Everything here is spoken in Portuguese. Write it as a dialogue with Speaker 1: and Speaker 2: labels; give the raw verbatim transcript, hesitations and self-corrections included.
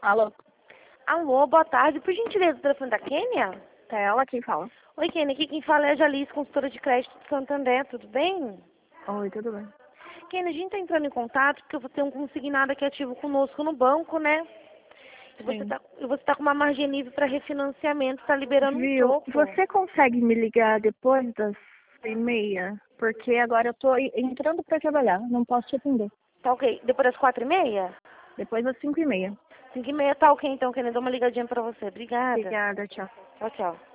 Speaker 1: Alô?
Speaker 2: Alô, boa tarde. Por gentileza, o telefone da Kênia?
Speaker 1: É ela quem fala.
Speaker 2: Oi, Kênia. Aqui quem fala é a Jalice, consultora de crédito de Santander. Tudo bem?
Speaker 1: Oi, tudo bem?
Speaker 2: Kênia, a gente está entrando em contato porque você tem um consignado aqui ativo conosco no banco, né? E você
Speaker 1: Sim.
Speaker 2: está você tá com uma margem livre para refinanciamento, está liberando um
Speaker 1: Viu?
Speaker 2: troco.
Speaker 1: Você consegue me ligar depois das seis e meia? Porque agora eu tô i- entrando pra trabalhar, não posso te atender.
Speaker 2: Tá ok. Depois das quatro e meia?
Speaker 1: Depois das cinco e meia.
Speaker 2: Cinco e meia tá ok, então, Kênia. Dou uma ligadinha para você. Obrigada.
Speaker 1: Obrigada, tchau.
Speaker 2: Tchau, tchau.